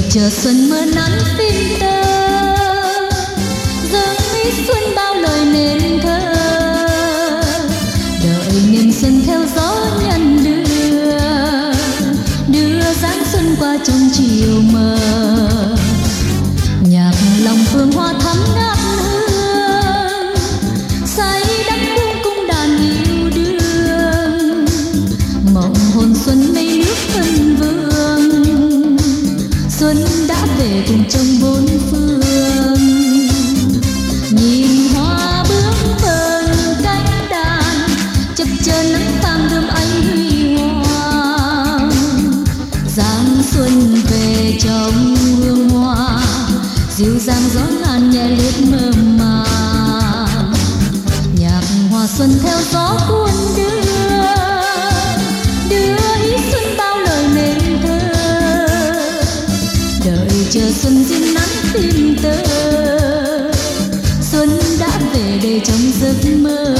chờ xuân mưa nắng tin tơ, dâng ý xuân bao lời nên thơ, đợi niềm xuân theo gió nhận đưa dáng xuân qua trong chiều mờ. Nhạc lòng phương hoa thắm ngát hương, say đắm buông cung đàn yêu đương, mộng hồn xuân mây nước phân vương, xuân đã về cùng trong bốn phương. Nhìn hoa bướm vờn cánh đàn, chập chờn nắng vàng đơm ánh huy hoàng, giáng xuân về trong hương hoa, dịu dàng gió ngàn nhẹ lướt mơ màng. Nhạc hoa xuân theo gió cuốn đưa ý xuân bao lời nên thơ, đợi chờ xuân riêng nắng tim tơ, xuân đã về đây trong giấc mơ.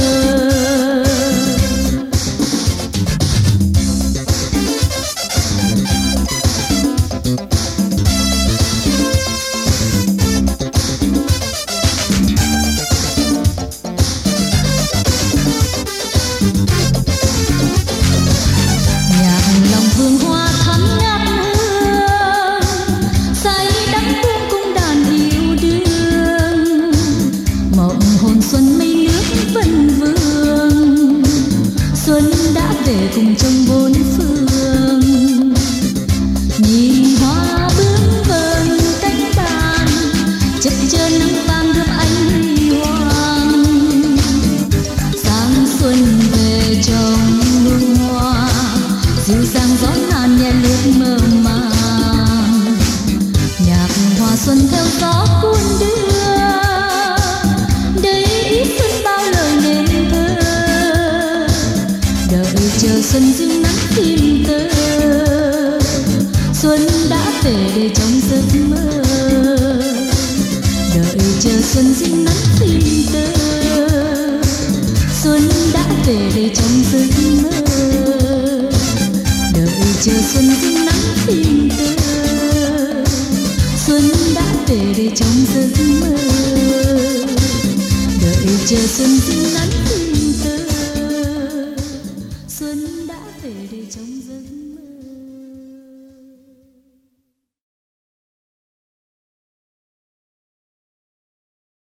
Hương hoa thắm ngát hương, say đắm buông cung đàn yêu đương, mộng hồn xuân mây nước vân vương, xuân đã về cùng trong bốn phương. Nhìn hoa bướm vờn cánh đàn, chập chờn nắng vàng đơm ánh huy hoàng, sáng xuân về trong hương hoa, dịu dàng gió ngàn nhẹ lướt mơ màng. Nhạc hoa xuân theo gió cuốn đưa ý xuân bao lời nên thơ, đợi chờ xuân riêng nắng tim tơ, xuân đã về đây trong giấc mơ. Đợi chờ xuân riêng nắng tim tơ, xuân đã về đây trong giấc mơ. Chờ xuân riêng nắng tim tơ, xuân đã về đây trong giấc mơ. Đợi chờ xuân riêng